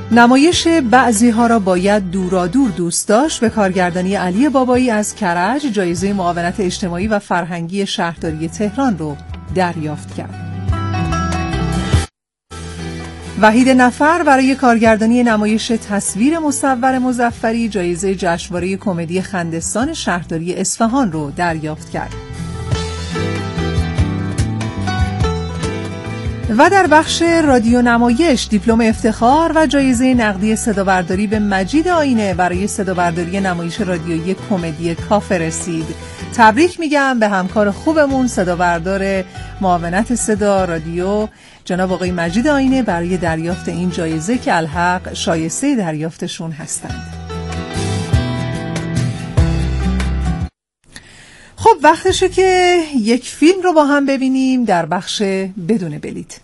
نمایش بعضی‌ها را باید دورادور دوست داشت به کارگردانی علی بابایی از کرج جایزه معاونت اجتماعی و فرهنگی شهرداری تهران رو دریافت کرد. وحید نفر برای کارگردانی نمایش تصویر مصور مظفری جایزه جشنواره کمدی خندستان شهرداری اصفهان رو دریافت کرد. و در بخش رادیو نمایش دیپلم افتخار و جایزه نقدی صدابرداری به مجید آینه برای صدابرداری نمایش رادیویی کمدی کافه رسید. تبریک میگم به همکار خوبمون صدابردار معاونت صدا رادیو جناب آقای مجید آینه برای دریافت این جایزه که الحق شایسته دریافتشون هستند. خب وقتشه که یک فیلم رو با هم ببینیم در بخش بدون بلیط.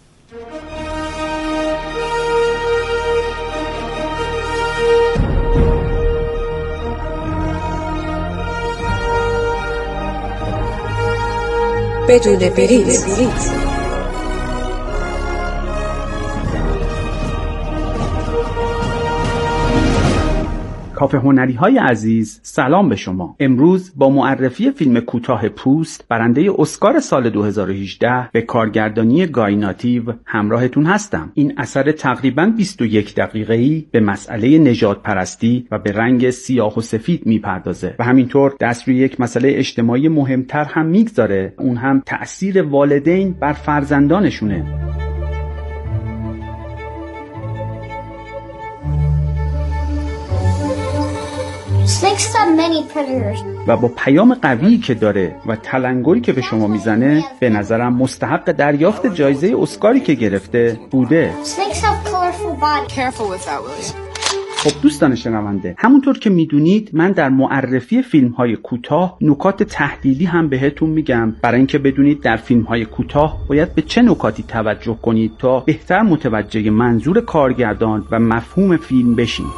بدون بلیط. کافه هنری‌های عزیز، سلام به شما. امروز با معرفی فیلم کوتاه پوست برنده اسکار سال 2018 به کارگردانی گای ناتیو همراهتون هستم. این اثر تقریباً 21 دقیقه‌ای به مسئله نژادپرستی و به رنگ سیاه و سفید میپردازه و همینطور دست روی یک مسئله اجتماعی مهمتر هم میگذاره، اون هم تأثیر والدین بر فرزندانشونه. Snakes have many predators. و با پیام قویی که داره و تلنگری که به شما میزنه به نظرم مستحق دریافت جایزه اسکاری که گرفته بوده. Snakes have colorful bodies. Careful with that, Willie. خب دوستان شنونده، همونطور که میدونید من در معرفی فیلم‌های کوتاه نکات تحلیلی هم بهتون میگم برای اینکه بدونید در فیلم‌های کوتاه باید به چه نکاتی توجه کنید تا بهتر متوجه منظور کارگردان و مفهوم فیلم بشین.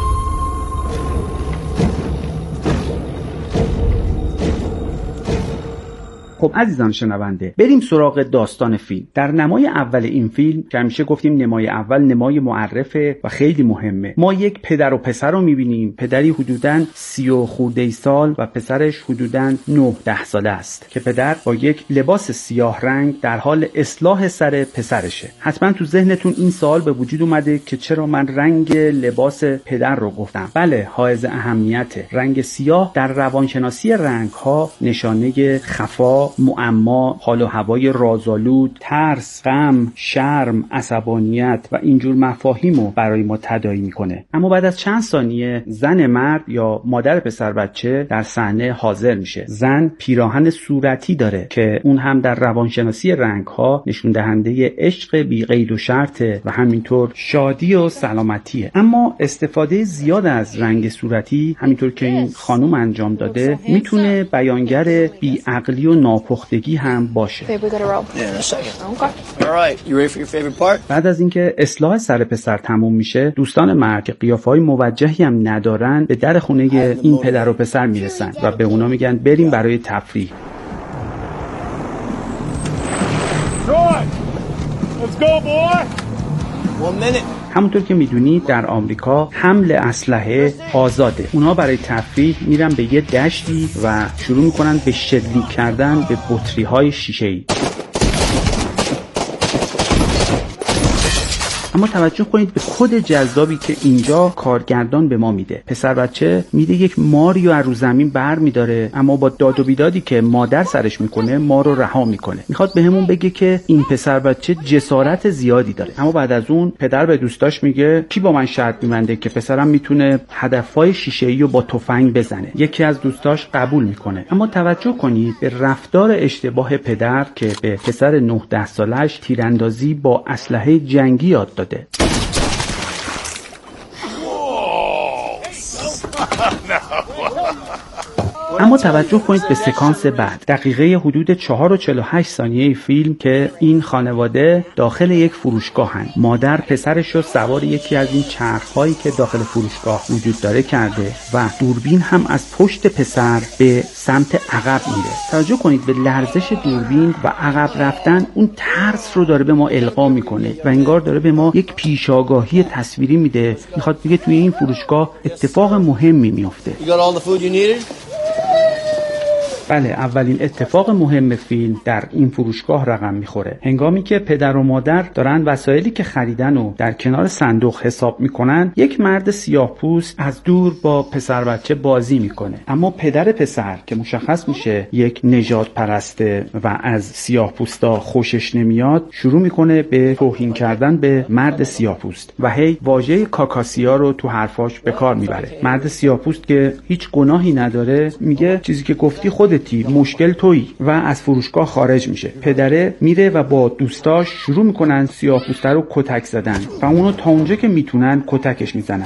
خب عزیزان شنونده، بریم سراغ داستان فیلم. در نمای اول این فیلم که همیشه گفتیم نمای اول نمای معرفه و خیلی مهمه، ما یک پدر و پسر رو میبینیم. پدری حدوداً 30 خورده سال و پسرش حدوداً 9-10 ساله است که پدر با یک لباس سیاه رنگ در حال اصلاح سر پسرشه. حتما تو ذهنتون این سوال به وجود اومده که چرا من رنگ لباس پدر رو گفتم. بله، حائز اهمیته. رنگ سیاه در روانشناسی رنگ‌ها نشانه خفا، معما، حال و هوای رازآلود، ترس، غم، شرم، عصبانیت و اینجور مفاهیمو برای ما تداعی میکنه. اما بعد از چند ثانیه زن مرد یا مادر پسر بچه در صحنه حاضر میشه. زن پیراهن صورتی داره که اون هم در روانشناسی رنگ‌ها نشون دهنده عشق بی قید و شرطه و همینطور شادی و سلامتیه. اما استفاده زیاد از رنگ صورتی همینطور که این خانم انجام داده میتونه بیانگر بی‌عقلی و ناپختگی هم باشه. بعد از اینکه اصلاح سر پسر تموم میشه، دوستان مرد که قیافه‌های موجهی هم ندارن به در خونه این پدر و پسر میرسن و به اونا میگن بریم برای تفریح. همونطور که میدونید در آمریکا حمل اسلحه آزاده. اونا برای تفریح میرن به یه دشتی و شروع میکنن به شلیک کردن به بطری‌های شیشه‌ای. اما توجه کنید به کد جذابی که اینجا کارگردان به ما میده. پسر بچه میده یک ماریو از رو زمین بر میداره، اما با داد و بیدادی که مادر سرش میکنه ما رو رها میکنه. میخواد بهمون بگه که این پسر بچه جسارت زیادی داره. اما بعد از اون پدر به دوستاش میگه کی با من شرط میبنده که پسرم میتونه هدفهای شیشه‌ای رو با تفنگ بزنه. یکی از دوستاش قبول میکنه. اما توجه کنید به رفتار اشتباه پدر که به پسر 9-10 سالش تیراندازی با اسلحه جنگی یاد داده. اما توجه کنید به سکانس بعد، دقیقه حدود 4 و 48 ثانیه فیلم که این خانواده داخل یک فروشگاهن. مادر پسرش رو سوار یکی از این چرخ‌هایی که داخل فروشگاه وجود داره کرده و دوربین هم از پشت پسر به سمت عقب میره. توجه کنید به لرزش دوربین و عقب رفتن، اون ترس رو داره به ما القا میکنه و انگار داره به ما یک پیشاگاهی تصویری میده. میخواد بگه توی این فروشگاه اتفاق مهمی میفته. بله، اولین اتفاق مهم فیلم در این فروشگاه رقم میخوره. هنگامی که پدر و مادر دارن وسایلی که خریدن و در کنار صندوق حساب میکنن، یک مرد سیاه‌پوست از دور با پسر بچه بازی میکنه. اما پدر پسر که مشخص میشه یک نژاد پرسته و از سیاه‌پوستا خوشش نمیاد، شروع میکنه به توهین کردن به مرد سیاه‌پوست و هی واژه کاکاسیا رو تو حرفاش به کار میبره. مرد سیاه‌پوست که هیچ گناهی نداره میگه چیزی که گفتی خودتی، مشکل تویی، و از فروشگاه خارج میشه. پدره میره و با دوستاش شروع میکنن سیاه‌پوسته رو کتک زدن و اونو تا اونجا که میتونن کتکش میزنن.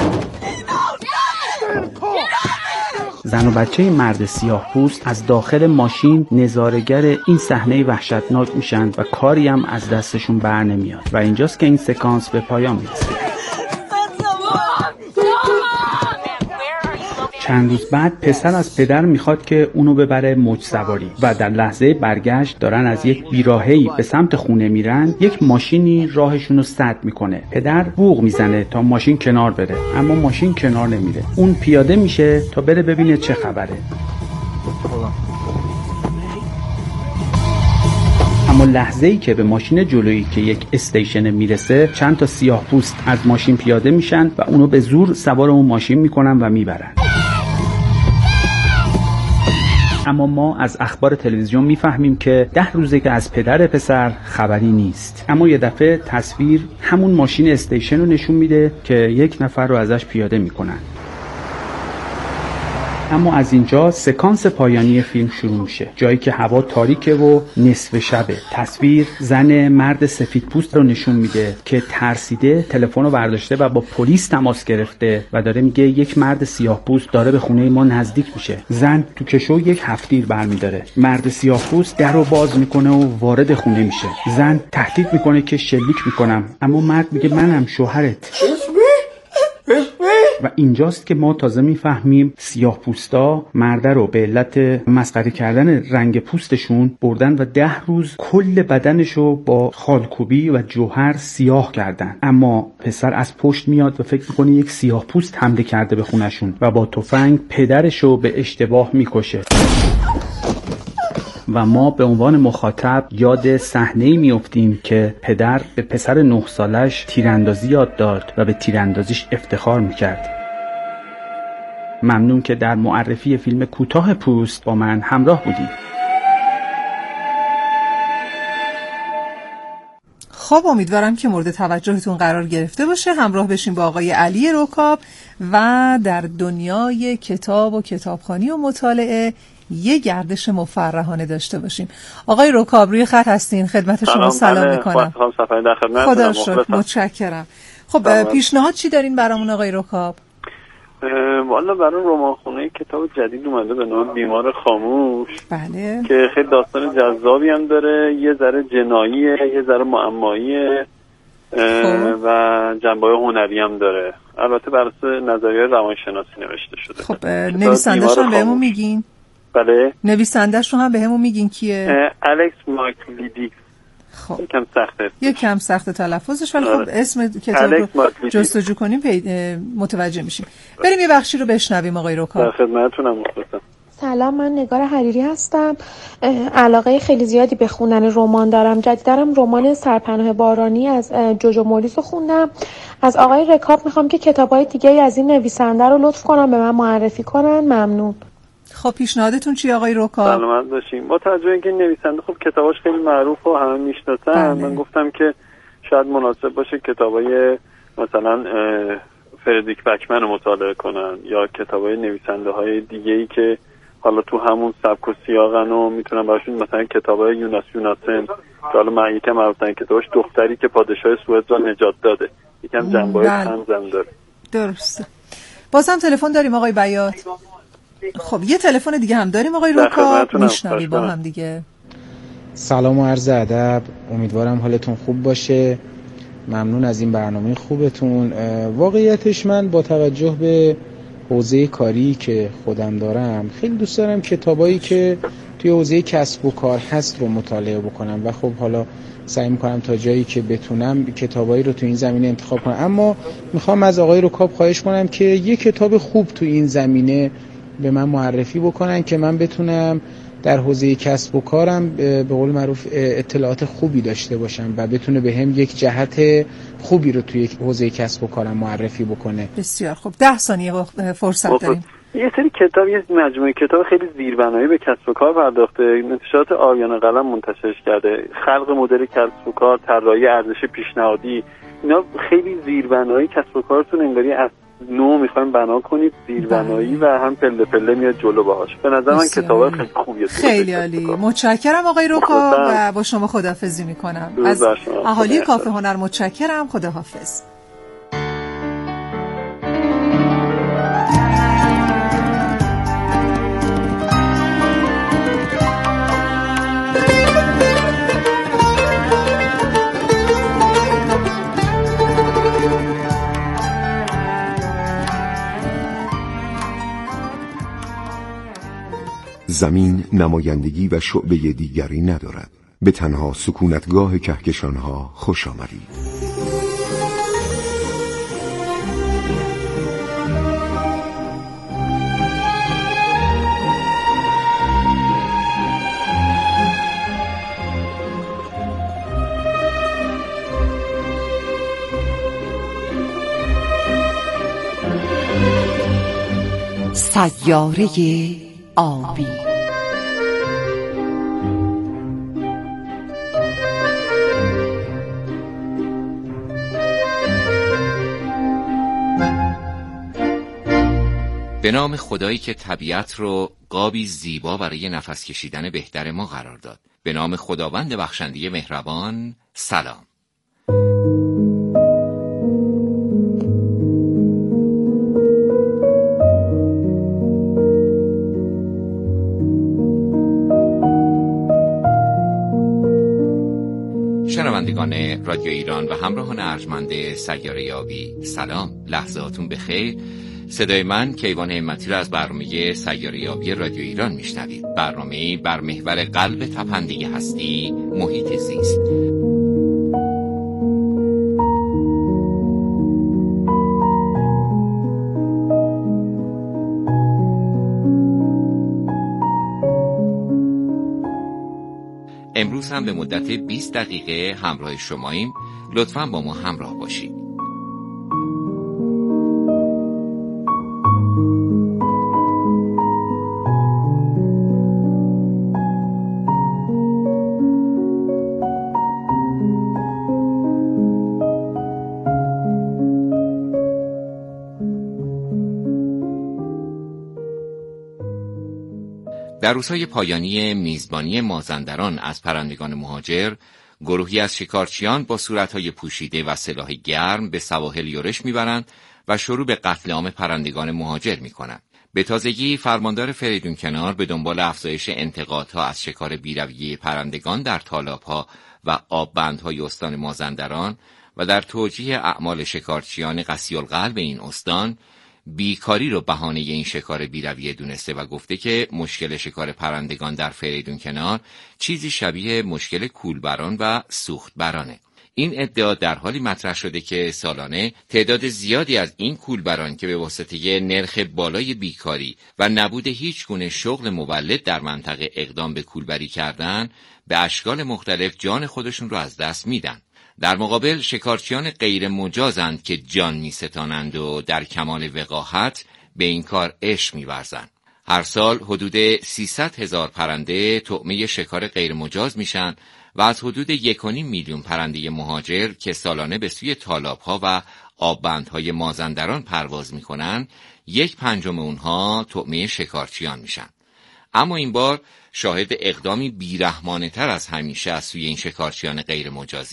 زن و بچه مرد سیاه‌پوست از داخل ماشین نظاره‌گر این صحنه وحشتناک میشن و کاری هم از دستشون بر نمیاد و اینجاست که این سکانس به پایان میرسه. چند روز بعد پسر از پدر میخواد که اونو ببره موج سواری و در لحظه برگشت دارن از یک بیراهه‌ای به سمت خونه میرن، یک ماشینی راهشونو سد میکنه. پدر بوق میزنه تا ماشین کنار بره، اما ماشین کنار نمیره. اون پیاده میشه تا بره ببینه چه خبره. اما لحظه‌ای که به ماشین جلویی که یک استیشن میرسه، چند تا سیاه‌پوست از ماشین پیاده میشن و اونو به زور سوار اون ماشین میکنن و میبرن. اما ما از اخبار تلویزیون میفهمیم که 10 روزه که از پدر پسر خبری نیست. اما یه دفعه تصویر همون ماشین استیشن رو نشون میده که یک نفر رو ازش پیاده میکنن. اما از اینجا سکانس پایانی فیلم شروع میشه، جایی که هوا تاریکه و نصف شبه. تصویر زن مرد سفیدپوست رو نشون میده که ترسیده تلفن رو برداشته و با پلیس تماس گرفته و داره میگه یک مرد سیاه‌پوست داره به خونه ما نزدیک میشه. زن تو کشو یک هفتیر برمیداره. مرد سیاه‌پوست در رو باز میکنه و وارد خونه میشه. زن تهدید میکنه که شلیک میکنم، اما مرد میگه منم شوهرت. و اینجاست که ما تازه میفهمیم سیاه‌پوستا مرده رو به علت مسخره کردن رنگ پوستشون بردن و 10 روز کل بدنشو با خالکوبی و جوهر سیاه کردن. اما پسر از پشت میاد و فکر میکنه یک سیاه‌پوست حمله کرده به خونشون و با تفنگ پدرشو به اشتباه میکشه. و ما به عنوان مخاطب یاد صحنه‌ای میافتیم که پدر به پسر 9 سالش تیراندازی یاد داد و به تیراندازیش افتخار میکرد. ممنون که در معرفی فیلم کوتاه پوست با من همراه بودید. خب امیدوارم که مورد توجهتون قرار گرفته باشه. همراه بشیم با آقای علی رکاب و در دنیای کتاب و کتابخوانی و مطالعه یه گردش مفرحانه داشته باشیم. آقای رکاب روی خط هستین، خدمت شما سلام میکنم. خدا رو شکر، متشکرم. خب پیشنهاد چی دارین برامون آقای رکاب؟ والا برای رمانخونه کتاب جدید اومده به نام بیمار خاموش. بله. که خیلی داستان جذابی هم داره، یه ذره جناییه، یه ذره معماییه و جنبه‌های هنری هم داره. البته بر اساس نظریه روانشناسی نوشته شده. خب نویسنده‌ش هم بهمون میگین؟ بله. نویسنده‌ش رو هم بهمون میگین کیه؟ الکس ماکلیدیکس. خب یکم سخته تلفظش، ولی خب اسم کتاب رو جستجو کنیم متوجه میشیم. بریم یه بخشی رو بشنویم آقای رکاب. در خدمتتونم. مخلصم. سلام، من نگار حریری هستم. علاقه خیلی زیادی به خوندن رمان دارم. جدیداً رمان سرپناه بارانی از جوجو موریس رو خوندم. از آقای رکاب میخوام که کتابای دیگه از این نویسنده رو لطف کنم به من معرفی کنن. ممنون. خب پیشنهادتون چیه آقای رکاب؟ سلامت باشین. با توجه اینکه نویسنده خب کتاباش خیلی معروف و همه میشناسن، من گفتم که شاید مناسب باشه کتابای مثلا فردریک بکمن رو مطالعه کنن یا کتابای نویسنده های دیگه‌ای که حالا تو همون سبک و سیاقن و میتونن براشون، مثلا کتابای یوناس یوناسن که حالا من یکم معروف‌ترین کتابش دختری که پادشاه سوئد را نجات داده، یکم جنبه‌های طنز داره. درسته. بازم تلفن داریم آقای بیات. خب یه تلفن دیگه هم داریم آقای رکاب، میشنوی با هم دیگه. سلام و عرض ادب، امیدوارم حالتون خوب باشه. ممنون از این برنامه خوبتون. واقعیتش من با توجه به حوزه کاری که خودم دارم خیلی دوست دارم کتابایی که توی حوزه کسب و کار هست رو مطالعه بکنم و خب حالا سعی میکنم تا جایی که بتونم کتابایی رو تو این زمینه انتخاب کنم. اما میخوام از آقای رکاب خواهش کنم که یه کتاب خوب تو این زمینه به من معرفی بکنن که من بتونم در حوزه کسب و کارم به قول معروف اطلاعات خوبی داشته باشم و بتونه به هم یک جهت خوبی رو توی حوزه کسب و کارم معرفی بکنه. بسیار خوب، 10 ثانیه فرصت داریم. یه سری کتاب، یه مجموعه کتاب خیلی زیربنایی به کسب و کار پرداخته، نشریات آریان قلم منتشرش کرده، خلق مدل کسب و کار، طراحی ارزش پیشنهادی، اینا خیلی زیربنایی کسب و کارتون انگاری از نو میخوایم بنا کنید، زیربنایی و هم پله پله میاد جلو باهاش. به نظر من کتابا خیلی خوبیه. خیلی عالی، متشکرم آقای رکاب و با شما خداحافظی میکنم. از اهالی کافه هنر متشکرم. خداحافظ. زمین نمایندگی و شعبه دیگری ندارد. به تنها سکونتگاه کهکشانها خوش آمدید. سیاره آبی. به نام خدایی که طبیعت رو قابی زیبا برای نفس کشیدن بهتر ما قرار داد. به نام خداوند بخشنده مهربان. سلام. شنوندگان رادیو ایران و همراهان ارجمند سیاره آبی، سلام، لحظاتون بخیر. صدای من کیوان همتی را از برنامه سیاره آبی رادیو ایران میشنوید. برنامه‌ای بر محور قلب تپنده هستی، محیط زیست. امروز هم به مدت 20 دقیقه همراه شماییم. لطفاً با ما همراه باشید. در روزهای پایانی میزبانی مازندران از پرندگان مهاجر، گروهی از شکارچیان با صورتهای پوشیده و سلاح گرم به سواحل یورش میبرند و شروع به قتل عام پرندگان مهاجر میکنند. به تازگی فرماندار فریدون کنار به دنبال افزایش انتقادها از شکار بیرویه پرندگان در تالاب‌ها و آببندهای استان مازندران و در توجیه اعمال شکارچیان قسی‌القلب این استان، بیکاری رو بهانه این شکار بیرویه دونسته و گفته که مشکل شکار پرندگان در فریدون کنار چیزی شبیه مشکل کولبران و سوختبرانه. این ادعا در حالی مطرح شده که سالانه تعداد زیادی از این کولبران که به واسطه نرخ بالای بیکاری و نبود هیچ گونه شغل مولد در منطقه اقدام به کولبری کردن، به اشکال مختلف جان خودشون رو از دست میدن. در مقابل شکارچیان غیر مجازند که جان میستانند و در کمال وقاحت به این کار عشق می‌ورزند. هر سال حدود 300,000 پرنده طعمه شکار غیر مجاز میشن و از حدود 1.5 میلیون پرنده مهاجر که سالانه به سوی تالاب‌ها و آببندهای مازندران پرواز میکنن، 1/5 اونها طعمه شکارچیان میشن. اما این بار شاهد اقدامی بیرحمانه تر از همیشه از سوی این شکارچیان غیر مجازیم.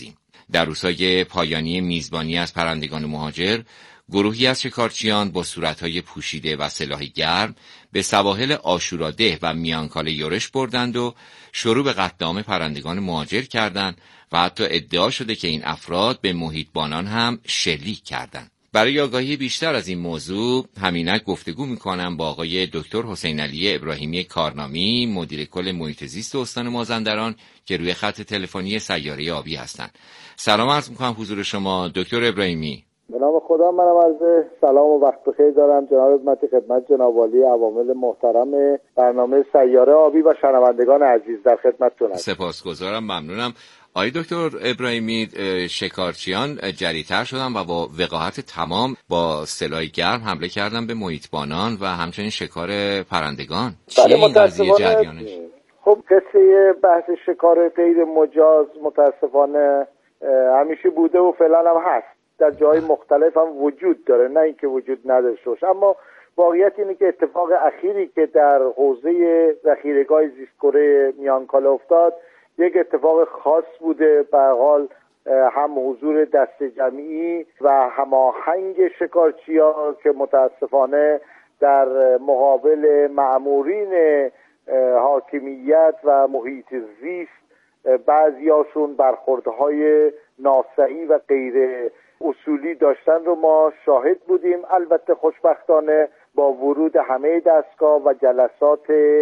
در روزهای پایانی میزبانی از پرندگان مهاجر، گروهی از شکارچیان با صورتهای پوشیده و سلاح گرم به سواحل آشوراده و میانکاله یورش بردند و شروع به قتل عام پرندگان مهاجر کردند و حتی ادعا شده که این افراد به محیطبانان هم شلیک کردند. برای آگاهی بیشتر از این موضوع همینک گفتگو میکنم با آقای دکتر حسین علی ابراهیمی کارنامی، مدیر کل محیط زیست استان مازندران که روی خط تلفنی سیاره آبی هستند. سلام عرض میکنم حضور شما دکتر ابراهیمی. به نام خدا، منم عرض سلام و وقت بخیر دارم جناب خدمت جناب والی عوامل محترم برنامه سیاره آبی و شنوندگان عزیز در خدمتتون هستم. سپاسگزارم، ممنونم. آقای دکتر ابراهیمی، شکارچیان جری‌تر شدن و با وقاحت تمام با سلاح گرم حمله کردن به محیطبانان و همچنین شکار پرندگان. چیه این قضیه جریانش؟ خب قصه بحث شکار غیر مجاز متاسفانه همیشه بوده و فعلا هم هست، در جای مختلف هم وجود داره، نه اینکه وجود نداشته باشه. اما واقعیت اینه که اتفاق اخیری که در حوزه ذخیره‌گاه زیست‌کره میانکاله افتاد یک اتفاق خاص بوده. به هر حال هم حضور دست جمعی و هماهنگ شکارچی‌ها که متاسفانه در مقابل مأمورین حاکمیت و محیط زیست بعضیاشون برخوردهای ناصحی و غیر اصولی داشتن رو ما شاهد بودیم. البته خوشبختانه با ورود همه دستگاه و جلسات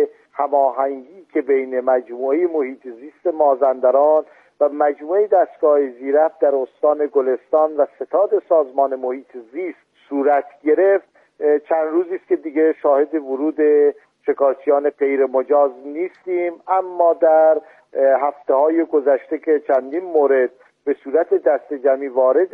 هماهنگی که بین مجموعه محیط زیست مازندران و مجموعه دستگاه زیرفت در استان گلستان و ستاد سازمان محیط زیست صورت گرفت، چند روزی است که دیگه شاهد ورود شکارچیان غیر مجاز نیستیم. اما در هفته‌های گذشته که چندین مورد به صورت دست جمعی وارد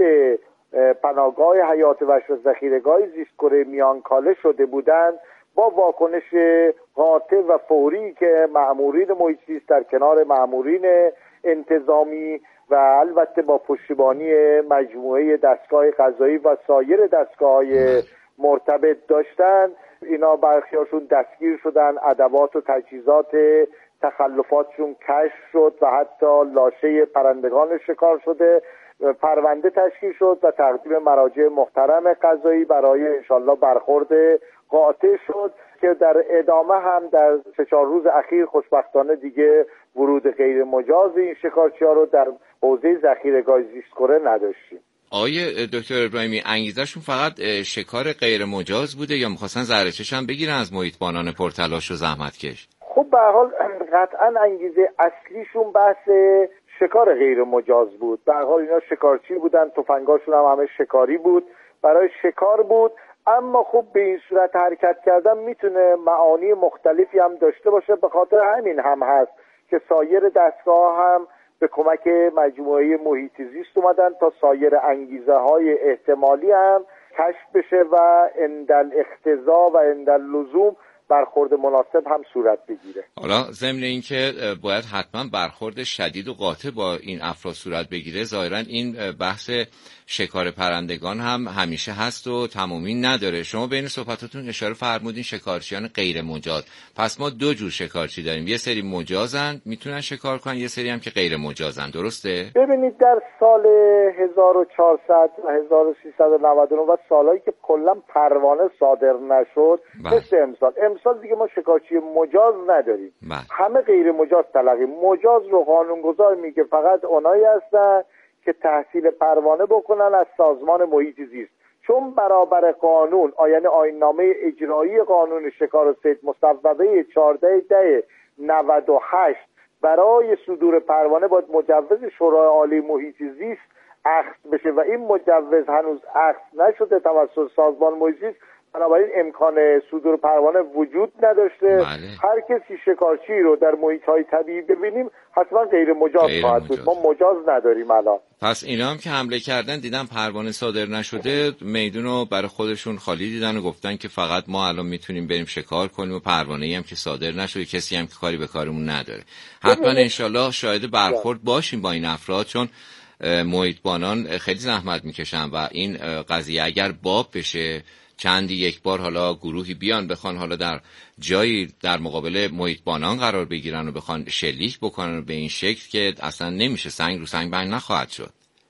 پناهگاه حیات وحش و ذخیره‌گاه زیست‌کره میانکاله شده بودند، با واکنش قاطع و فوری که مأمورین محیط زیست در کنار مأمورین انتظامی و البته با پشتیبانی مجموعه دستگاه قضایی و سایر دستگاه‌های مرتبط داشتند، اینا برخیاشون دستگیر شدن، ادوات و تجهیزات تخلفاتشون کشف شد و حتی لاشه پرندگان شکار شده پرونده تشکیل شد و تقدیم مراجع محترم قضایی برای انشالله برخورد قاطع شد که در ادامه هم در 3-4 روز اخیر خوشبختانه دیگه ورود غیر مجاز این شکارچی‌ها رو در حوزه ذخیره‌گاه زیست‌کره نداشتیم. آقای دکتر ابراهیمی، انگیزشون فقط شکار غیر مجاز بوده یا می‌خواستن زهر چشم بگیرن از محیطبانان پرتلاش و زحمتکش؟ خب به هر حال قطعا انگیزه اصلیشون بحث شکار غیر مجاز بود. به هر حال اینا شکارچی بودن، تفنگاشون هم همه شکاری بود، برای شکار بود. اما خب به این صورت حرکت کردن میتونه معانی مختلفی هم داشته باشه. به خاطر همین هم هست که سایر دستگاه هم به کمک مجموعه محیط زیست اومدن تا سایر انگیزه های احتمالی هم کشف بشه و عند الاقتضا و عند اللزوم برخورد مناسب هم صورت بگیره. حالا ضمن این که باید حتما برخورد شدید و قاطع با این افراد صورت بگیره، ظاهرا این بحث شکار پرندگان هم همیشه هست و تمامی نداره. شما بین صحبتاتون اشاره فرمودین شکارچیان غیر مجاز. پس ما 2 جور شکارچی داریم، یه سری مجازن میتونن شکار کنن، یه سری هم که غیر مجازن، درسته؟ ببینید در سال 1400 و 1399 و سالهایی که کلا پروانه صادر نشد مثل امسال دیگه ما شکارچی مجاز نداریم. همه غیر مجاز تلقی. مجاز رو قانونگذار میگه فقط اونایی هستن که تحصیل پروانه بکنن از سازمان محیط زیست، چون برابر قانون یعنی آیین‌نامه اجرایی قانون شکار و صید مصوبه 14/10/98 برای صدور پروانه باید مجوز شورای عالی محیط زیست اخذ بشه و این مجوز هنوز اخذ نشده توسط سازمان محیط زیست. بنابراین امکان صدور پروانه وجود نداشته. هر کسی شکارچی رو در محیط‌های طبیعی ببینیم حتما غیر مجاز خواهد بود. ما مجاز نداریم الان. پس اینا هم که حمله کردن دیدن پروانه صادر نشده، میدون رو برای خودشون خالی دیدن و گفتن که فقط ما الان میتونیم بریم شکار کنیم و پروانه‌ای هم که صادر نشده، کسی هم که کاری به کارمون نداره. حتما انشالله شاهد برخورد باشیم با این افراد، چون محیطبانان خیلی زحمت میکشن و این قضیه اگر باب بشه چندی یک بار حالا گروهی بیان بخوان حالا در جایی در مقابل محیطبانان قرار بگیرن و بخوان شلیک بکنن به این شکل که اصلا نمیشه، سنگ رو سنگ بند نخواهد شد.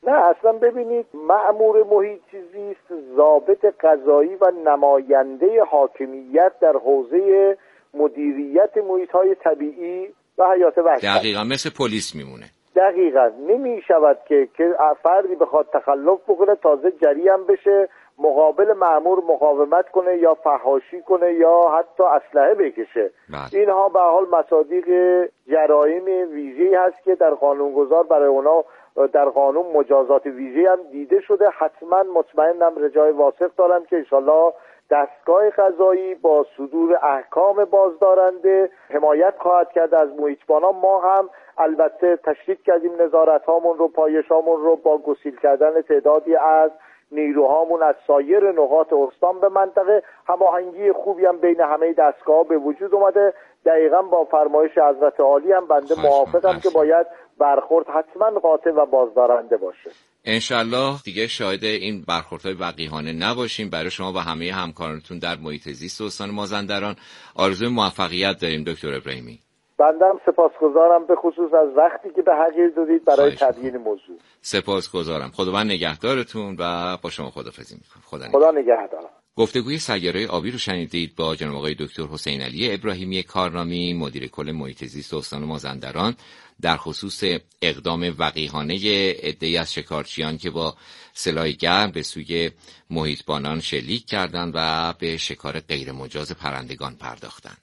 نه اصلا ببینید، مأمور محیط زیست ضابط قضایی و نماینده حاکمیت در حوزه مدیریت محیط‌های طبیعی و حیات وحشی. دقیقاً مثل پلیس میمونه. دقیقاً نمی شود که فردی بخواد تخلف بکنه تازه جری هم بشه، مقابل مأمور مقاومت کنه یا فحاشی کنه یا حتی اسلحه بکشه. اینها به حال مصادیق جرایم ویژه‌ای هست که در قانونگذار برای اونا در قانون مجازات ویژه‌ای هم دیده شده. حتما مطمئنم رجای واثق دارم که انشالله دستگاه قضایی با صدور احکام بازدارنده حمایت خواهد کرد از محیطبانان. ما هم البته تشدید کردیم نظارت‌هامون رو، پایش‌هامون رو با گسیل کردن تعدادی از نیروهامون از سایر نقاط استان به منطقه. هماهنگی خوبی هم بین همه دستگاه‌ها به وجود اومده. دقیقاً با فرمایش حضرت عالی هم بنده موافقم که باید برخورد حتما قاطع و بازدارنده باشه. انشالله دیگه شاهد این برخوردهای وقیحانه نباشیم. برای شما و همه همکارانتون در محیط زیست استان مازندران آرزوی موفقیت داریم دکتر ابراهیمی. بندم سپاسگزارم به خصوص از وقتی که به حقیر دادید برای تبیین موضوع. سپاسگزارم. خداوند نگهدارتون و با شما خداحافظی میکنم. خدا نگهدار. گفتگوی سیاره آبی رو شنیدید با جناب آقای دکتر حسین علی ابراهیمی کارنامی، مدیر کل محیط زیست استان مازندران، در خصوص اقدام وقیحانه عده‌ای از شکارچیان که با سلاح گرم به سوی محیطبانان شلیک کردند و به شکار غیر مجاز پرندگان پرداختند.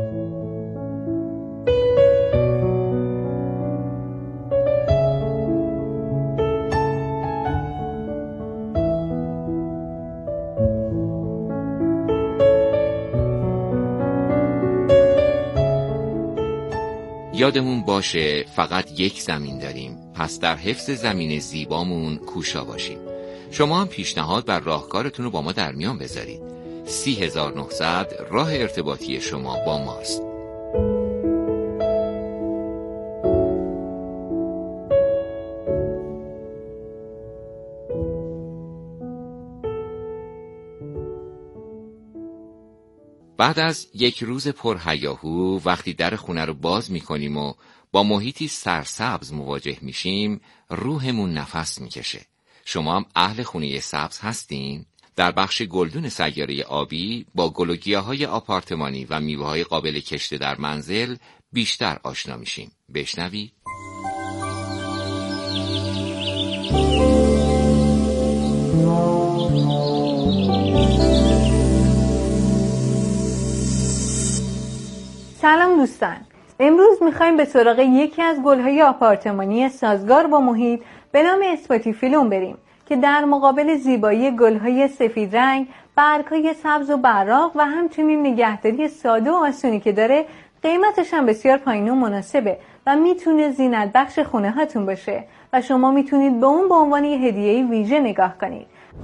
یادمون باشه فقط یک زمین داریم، پس در حفظ زمین زیبامون کوشا باشیم. شما هم پیشنهاد بر راهکارتون رو با ما در میان بذارید. 30900 راه ارتباطی شما با ماست. بعد از یک روز پرهیاهو وقتی در خونه رو باز میکنیم و با محیطی سرسبز مواجه میشیم، روحمون نفس میکشه. شما هم اهل خونه سبز هستین؟ در بخش گلدون سیاره آبی با گل و گیاهای آپارتمانی و میوه‌های قابل کشت در منزل بیشتر آشنا میشیم. بشنوید. سلام دوستان، امروز میخوایم به سراغ یکی از گلهای آپارتمانی سازگار با محیط به نام اسپاتیفیلوم بریم که در مقابل زیبایی گلهای سفید رنگ، برگهای سبز و براق و همچنین نگهداری ساده و آسونی که داره، قیمتش هم بسیار پایین و مناسبه و میتونه زینت بخش خونه هاتون باشه و شما میتونید به اون به عنوان یه هدیه ویژه نگاه کنید.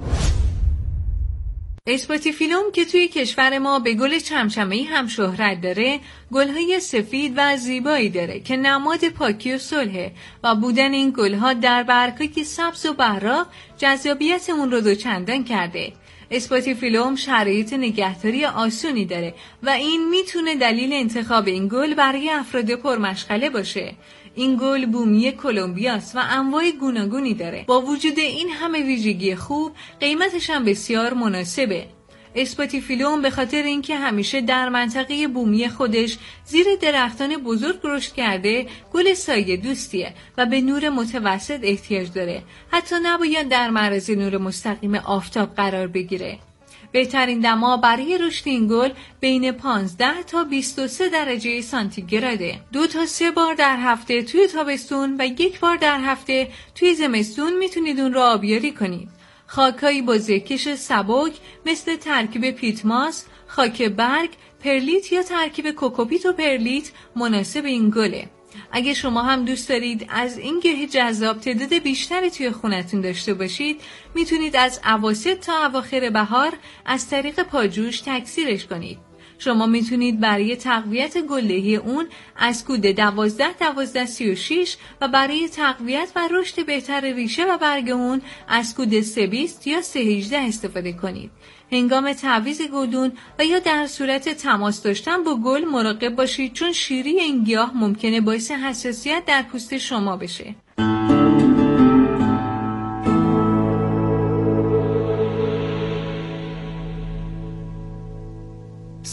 اسپاتیفیلوم که توی کشور ما به گل چمچمه‌ای هم شهرت داره، گلهای سفید و زیبایی داره که نماد پاکی و صلحه و بودن این گلها در برگ‌های سبز و براق جذابیتمون رو دوچندان کرده. اسپاتیفیلوم شرایط نگهداری آسونی داره و این میتونه دلیل انتخاب این گل برای افراد پرمشغله باشه. این گل بومی کلمبیاست و انواع گوناگونی داره. با وجود این همه ویژگی خوب، قیمتش هم بسیار مناسبه. اسپاتیفیلوم به خاطر اینکه همیشه در منطقه بومی خودش زیر درختان بزرگ رشد کرده، گل سایه دوستیه و به نور متوسط احتیاج داره. حتی نباید در معرض نور مستقیم آفتاب قرار بگیره. بهترین دما برای رشد این گل بین 15 تا 23 درجه سانتیگراده. 2 تا 3 بار در هفته توی تابستون و 1 بار در هفته توی زمستون میتونید اون رو آبیاری کنید. خاکایی با زهکش سبک مثل ترکیب پیتماس، خاک برگ، پرلیت یا ترکیب کوکوپیت و پرلیت مناسب این گله. اگه شما هم دوست دارید از این گیاه جذاب تعداد بیشتری توی خونتون داشته باشید، میتونید از اواسط تا اواخر بهار از طریق پاجوش تکثیرش کنید. شما میتونید برای تقویت گلدهی اون از کود 12-12-36 و برای تقویت و رشد بهتر ریشه و برگ اون از کود 3-20 یا 3-18 استفاده کنید. هنگام تعویض گلدون و یا در صورت تماس داشتن با گل مراقب باشید، چون شیری این گیاه ممکنه باعث حساسیت در پوست شما بشه.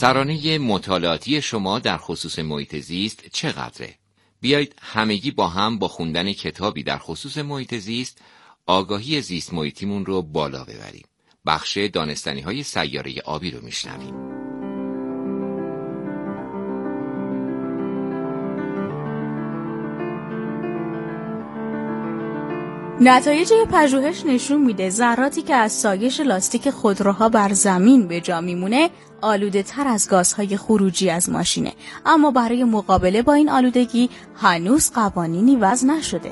سرانه مطالعاتی شما در خصوص محیط زیست چقدره؟ بیایید همگی با هم با خوندن کتابی در خصوص محیط زیست آگاهی زیست محیطیمون رو بالا ببریم. بخش دانستنی‌های سیاره آبی رو میشنویم. نتایج پژوهش نشون میده ذراتی که از سایش لاستیک خودروها بر زمین به جا میمونه آلوده تر از گازهای خروجی از ماشینه، اما برای مقابله با این آلودگی هنوز قوانینی وضع نشده.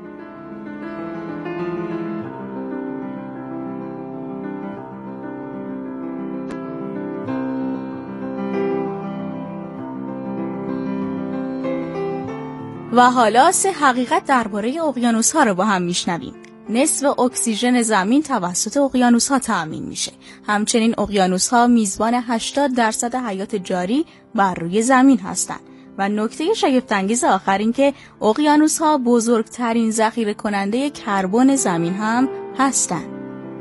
و حالا 3 حقیقت درباره اقیانوس‌ها رو با هم میشنویم. نصف اکسیژن زمین توسط اقیانوس‌ها تأمین میشه. همچنین اقیانوس‌ها میزبان 80% حیات جاری بر روی زمین هستند. و نکته شگفت‌انگیز آخر این که اقیانوس‌ها بزرگترین ذخیره کننده کربن زمین هم هستند.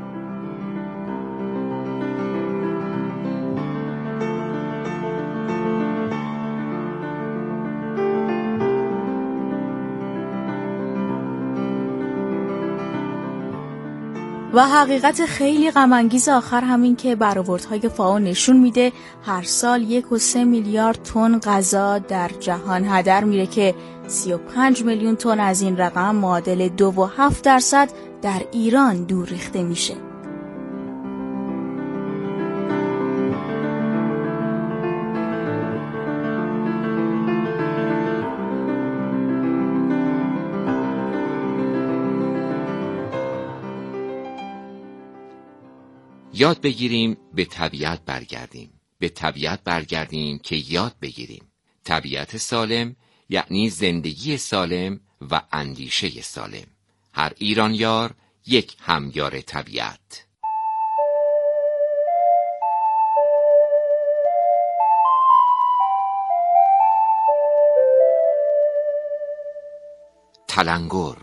و حقیقت خیلی غم‌انگیز آخر همین که برآوردهای فائو نشون میده هر سال 1.3 میلیارد تن غذا در جهان هدر میره که 35 میلیون تن از این رقم معادل 2.7% در ایران دور ریخته میشه. یاد بگیریم به طبیعت برگردیم. به طبیعت برگردیم که یاد بگیریم. طبیعت سالم یعنی زندگی سالم و اندیشه سالم. هر ایرانیار یک همیار طبیعت. تلنگر.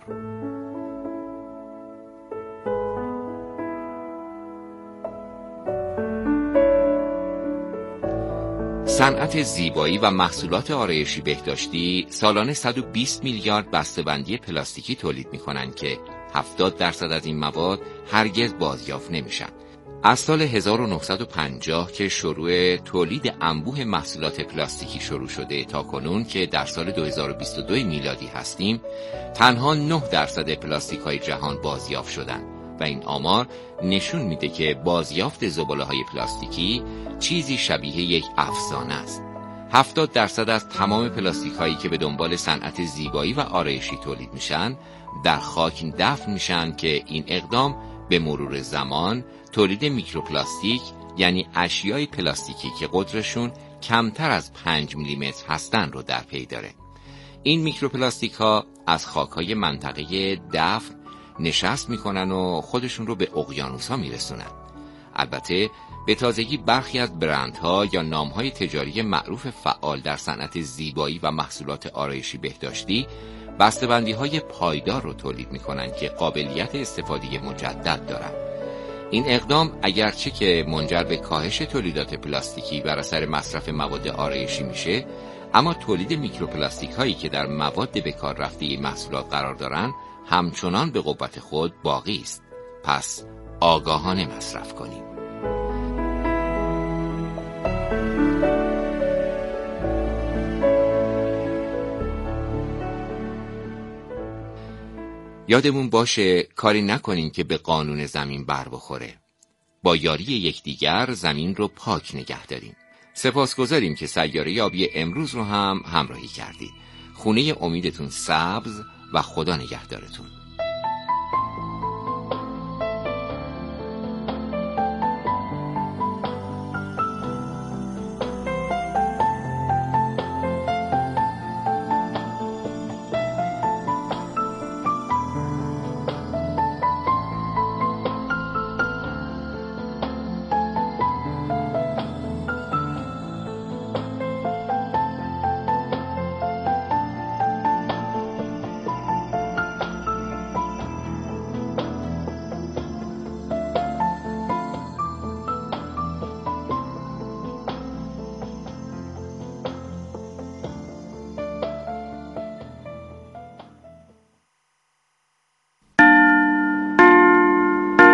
صنعت زیبایی و محصولات آرایشی بهداشتی سالانه 120 میلیارد بسته‌بندی پلاستیکی تولید می‌کنند که 70% از این مواد هرگز بازیافت نمی‌شن. از سال 1950 که شروع تولید انبوه محصولات پلاستیکی شروع شده تا کنون که در سال 2022 میلادی هستیم، تنها 9% پلاستیک‌های جهان بازیافت شدند. و این آمار نشون میده که بازیافت زباله‌های پلاستیکی چیزی شبیه یک افسانه است. 70% از تمام پلاستیک‌هایی که به دنبال صنعت زیبایی و آرایشی تولید میشن در خاک دفن میشن که این اقدام به مرور زمان تولید میکروپلاستیک یعنی اشیای پلاستیکی که قطرشون کمتر از 5 میلیمتر هستن رو در پی داره. این میکروپلاستیک ها از خاک‌های منطقه دفن نشست میکنن و خودشون رو به اقیانوس‌ها میرسونن. البته به تازگی برخی از برندها یا نامهای تجاری معروف فعال در صنعت زیبایی و محصولات آرایشی بهداشتی بسته‌بندی‌های پایدار رو تولید میکنن که قابلیت استفاده مجدد دارن. این اقدام اگرچه که منجر به کاهش تولیدات پلاستیکی بر اثر مصرف مواد آرایشی میشه، اما تولید میکروپلاستیک هایی که در مواد به کار رفته محصولات قرار دارن همچنان به قوت خود باقی است. پس آگاهانه مصرف کنیم. یادمون باشه کاری نکنیم که به قانون زمین بر بخوره. با یاری یکدیگر زمین رو پاک نگه داریم. سپاسگزاریم که سیاره آبی امروز رو هم همراهی کردید. خونه امیدتون سبز و خدا نگهدارتون.